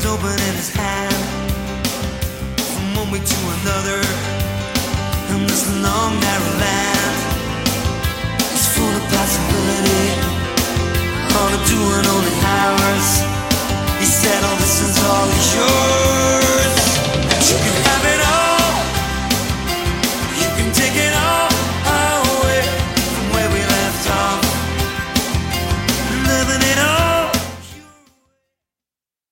open in his hand, from one week to another. And this long narrow land is full of possibility. All I'm doing only hours. He said all this is all yours.